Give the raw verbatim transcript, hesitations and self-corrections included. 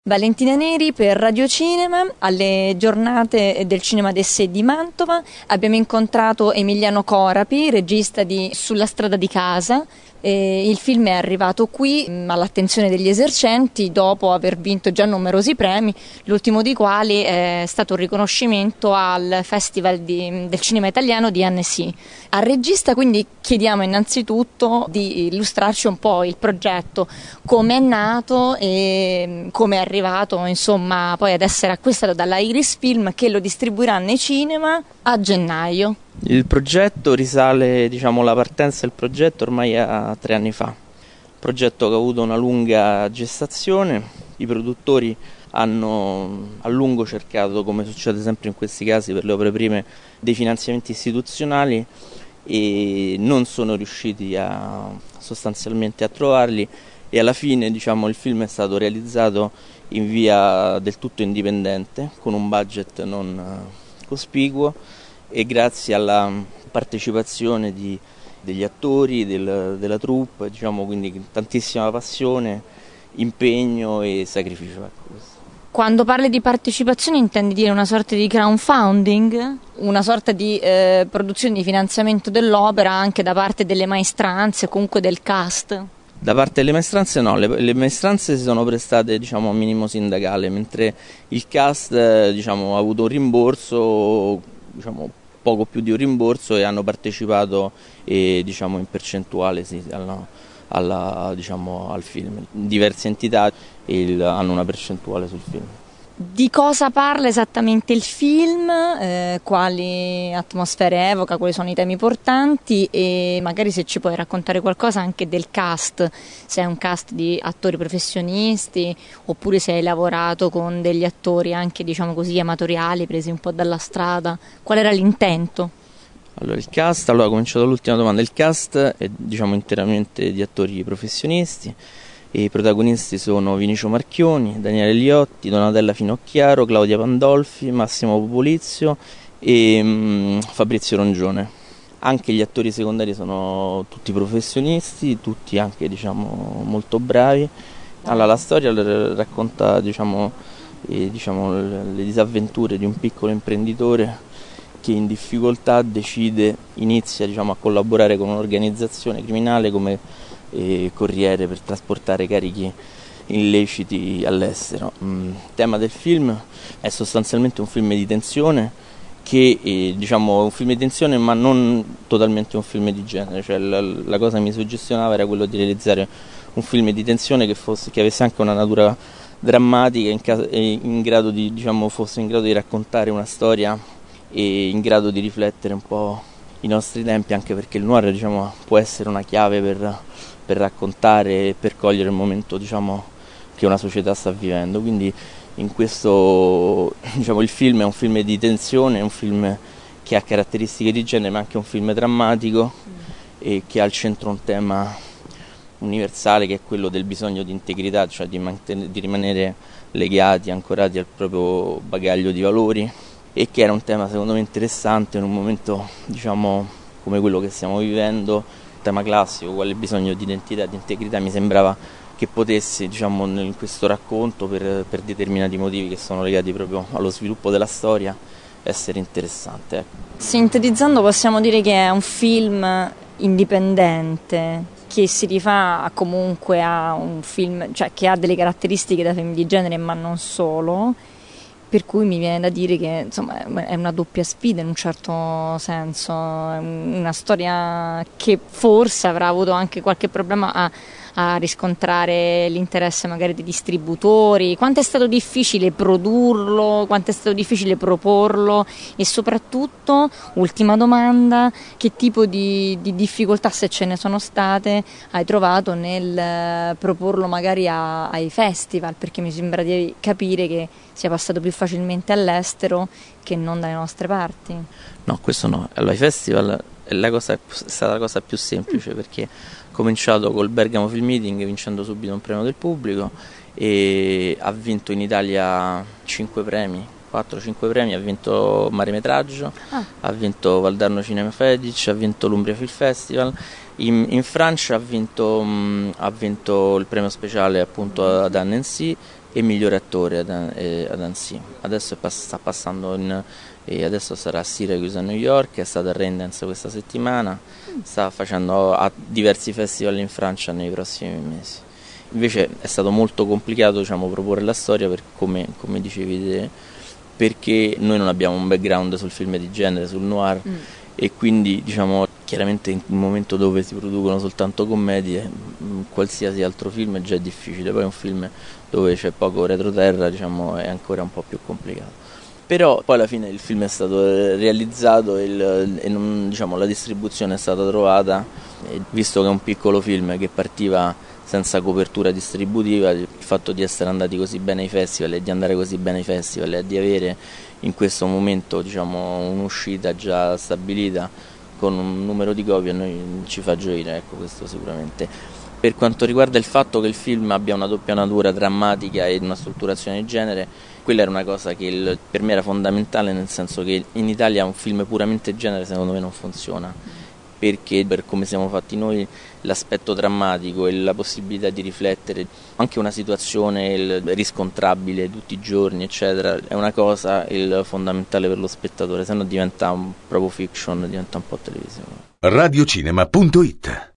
Valentina Neri per Radio Cinema. Alle giornate del Cinema d'Essè di Mantova abbiamo incontrato Emiliano Corapi, regista di Sulla strada di casa. E il film è arrivato qui all'attenzione degli esercenti dopo aver vinto già numerosi premi, l'ultimo dei quali è stato un riconoscimento al Festival di, del Cinema Italiano di Annecy. Al regista quindi chiediamo innanzitutto di illustrarci un po' il progetto, come è nato e come è arrivato insomma poi ad essere acquistato dalla Iris Film, che lo distribuirà nei cinema a gennaio. Il progetto risale, diciamo, la partenza del progetto ormai a tre anni fa. Un progetto che ha avuto una lunga gestazione, i produttori hanno a lungo cercato, come succede sempre in questi casi per le opere prime, dei finanziamenti istituzionali e non sono riusciti a, sostanzialmente a trovarli, e alla fine, diciamo, il film è stato realizzato in via del tutto indipendente, con un budget non cospicuo, e grazie alla partecipazione di, degli attori, del, della troupe, diciamo, quindi tantissima passione, impegno e sacrificio. Quando parli di partecipazione intendi dire una sorta di crowdfunding, una sorta di eh, produzione di finanziamento dell'opera anche da parte delle maestranze, comunque del cast? Da parte delle maestranze no, le, le maestranze si sono prestate, diciamo, a minimo sindacale, mentre il cast, diciamo, ha avuto un rimborso, diciamo, poco più di un rimborso, e hanno partecipato eh, diciamo, in percentuale sì, alla, alla, diciamo, al film. Diverse entità il, hanno una percentuale sul film. Di cosa parla esattamente il film? Eh, quali atmosfere evoca? Quali sono i temi portanti? E magari se ci puoi raccontare qualcosa anche del cast, se è un cast di attori professionisti oppure se hai lavorato con degli attori anche, diciamo così, amatoriali, presi un po' dalla strada. Qual era l'intento? Allora, il cast, allora cominciamo dall'ultima domanda. Il cast è, diciamo, interamente di attori professionisti. I protagonisti sono Vinicio Marchioni, Daniele Liotti, Donatella Finocchiaro, Claudia Pandolfi, Massimo Popolizio e um, Fabrizio Rongione. Anche gli attori secondari sono tutti professionisti, tutti anche, diciamo, molto bravi. Allora, la storia racconta, diciamo, eh, diciamo, le disavventure di un piccolo imprenditore che in difficoltà decide, inizia, diciamo, a collaborare con un'organizzazione criminale come e corriere per trasportare carichi illeciti all'estero. Il tema del film è sostanzialmente un film di tensione che è, diciamo, un film di tensione ma non totalmente un film di genere, cioè la, la cosa che mi suggestionava era quello di realizzare un film di tensione che, fosse, che avesse anche una natura drammatica, in, caso, in grado di, diciamo, fosse in grado di raccontare una storia e in grado di riflettere un po' i nostri tempi, anche perché il noir, diciamo, può essere una chiave per per raccontare e per cogliere il momento, diciamo, che una società sta vivendo. Quindi in questo, diciamo, il film è un film di tensione, è un film che ha caratteristiche di genere, ma anche un film drammatico mm. e che ha al centro un tema universale, che è quello del bisogno di integrità, cioè di, manten- di rimanere legati, ancorati al proprio bagaglio di valori, e che era un tema secondo me interessante in un momento, diciamo, come quello che stiamo vivendo, tema classico, quale bisogno di identità, di integrità. Mi sembrava che potesse, diciamo, in questo racconto, per, per determinati motivi che sono legati proprio allo sviluppo della storia, essere interessante. Ecco. Sintetizzando, possiamo dire che è un film indipendente che si rifà comunque a un film, cioè che ha delle caratteristiche da film di genere, ma non solo. Per cui mi viene da dire che, insomma, è una doppia sfida in un certo senso, è una storia che forse avrà avuto anche qualche problema a, a riscontrare l'interesse magari dei distributori. Quanto è stato difficile produrlo, quanto è stato difficile proporlo, e soprattutto, ultima domanda, che tipo di, di difficoltà, se ce ne sono state, hai trovato nel proporlo magari a, ai festival, perché mi sembra di capire che sia passato più facilmente all'estero che non dalle nostre parti. No, questo no. Allora, i festival è, la cosa, è stata la cosa più semplice, perché ho cominciato col Bergamo Film Meeting vincendo subito un premio del pubblico, e ha vinto in Italia cinque premi, quattro cinque premi, ha vinto Mare Metraggio, ah. ha vinto Valdarno Cinema Fedic, ha vinto l'Umbria Film Festival. In, in Francia ha vinto, mh, ha vinto il premio speciale appunto ad Annecy, e migliore attore ad, eh, ad Annecy. Adesso è pass- sta passando in, e adesso sarà a Syracuse a New York, è stato a Raindance questa settimana, sta facendo a diversi festival in Francia nei prossimi mesi. Invece è stato molto complicato, diciamo, proporre la storia perché, come, come dicevi te, perché noi non abbiamo un background sul film di genere, sul noir, mm. e quindi, diciamo, chiaramente in un momento dove si producono soltanto commedie, qualsiasi altro film è già difficile, poi un film dove c'è poco retroterra, diciamo, è ancora un po' più complicato. Però poi alla fine il film è stato realizzato e, il, e non, diciamo, la distribuzione è stata trovata, e visto che è un piccolo film che partiva senza copertura distributiva, il fatto di essere andati così bene ai festival e di andare così bene ai festival e di avere in questo momento, diciamo, un'uscita già stabilita con un numero di copie a noi ci fa gioire, ecco, questo sicuramente. Per quanto riguarda il fatto che il film abbia una doppia natura drammatica e una strutturazione di genere, quella era una cosa che il, per me era fondamentale, nel senso che in Italia un film puramente genere secondo me non funziona, perché per come siamo fatti noi l'aspetto drammatico e la possibilità di riflettere anche una situazione riscontrabile tutti i giorni eccetera è una cosa il fondamentale per lo spettatore, se no diventa un, proprio fiction, diventa un po' televisione. radiocinema punto it